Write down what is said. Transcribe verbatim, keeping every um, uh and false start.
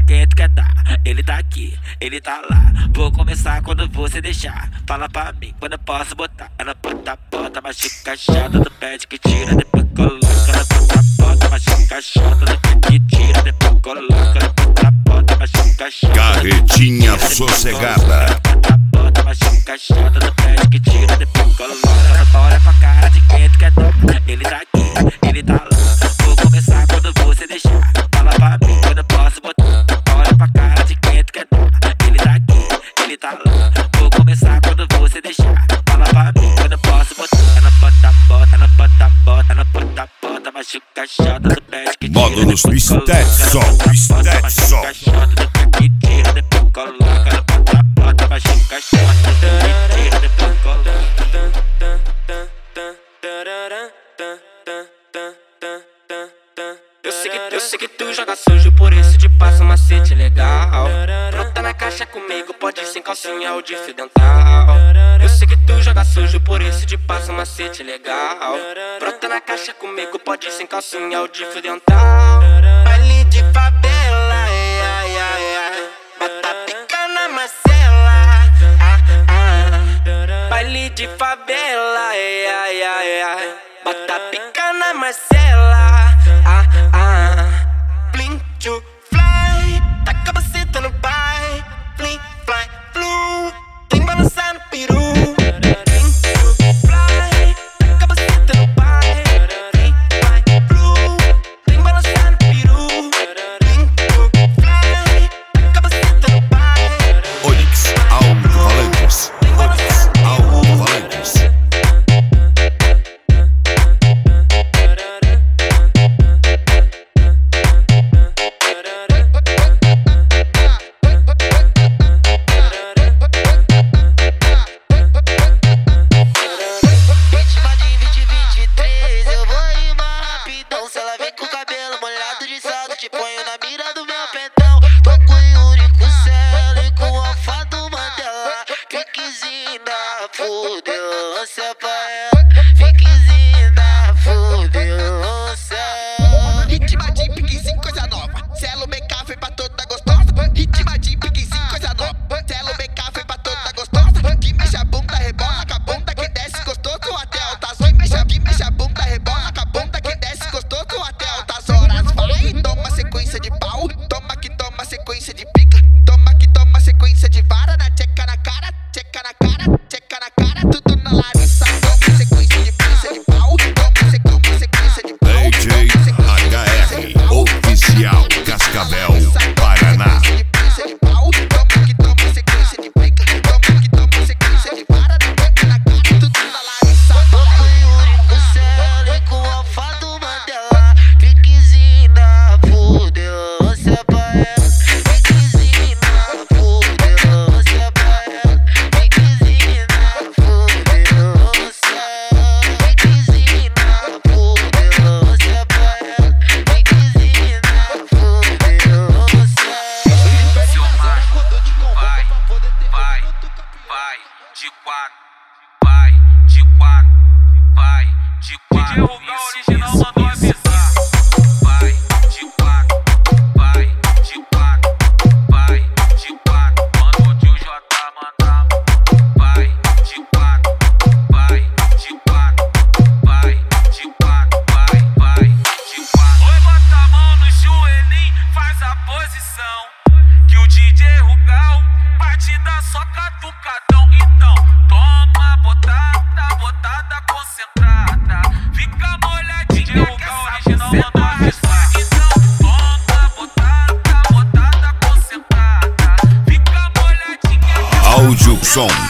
quem tu quer dar? Ele tá aqui, ele tá lá. Vou começar quando você deixar. Fala pra mim quando eu posso botar. Ela bota, bota, machuca chata do pede que tira, depois coloca. Ela bota, bota, machuca chata do pede que tira, depois coloca. Ela bota, bota, machuca chata. Carretinha sossegada. Bota, machuca chata do pede que tira, depois coloca. Olha pra cara de quem tu quer dar. Ele tá aqui, ele tá lá. Vou começar quando você deixar. Fala pra mim quando eu posso botar. Olha pra cara de quem tu quer dar. Ele tá aqui, ele tá lá. Vou começar quando você deixar. Fala pra mim quando eu posso botar. Ela bota, bota, ela bota, bota, ela bota, bota, machuca chata do pede que tira. Módulos Pistetson, Pistetson. Que tira, depois coloca. Ela bota, bota, machuca chata do que tira, depois coloca. Eu sei, que, eu sei que tu joga sujo, por isso te passo um macete legal. Brota na caixa comigo, pode ir sem calcinha ou de fio dental. Eu sei que tu joga sujo, por isso te passo um macete legal. Brota na caixa comigo, pode ir sem calcinha ou de fio dental. Baile de favela, ai, ai, ai, ai. Bota pica na Marcela, ah, ah. Baile de favela, ai, ai, ai, ai. Bota pica na Marcela, ah, ah. Blink to fly, taca a buceta no pai. Blink, fly, flu, tem balançar no peru. Blink to fly, taca a buceta no pai. Blink, fly, flu, tem balançar no peru. Blink to fly, taca a buceta no pai. Onyx Alto-Falantes, Onyx Alto-Falantes. Som.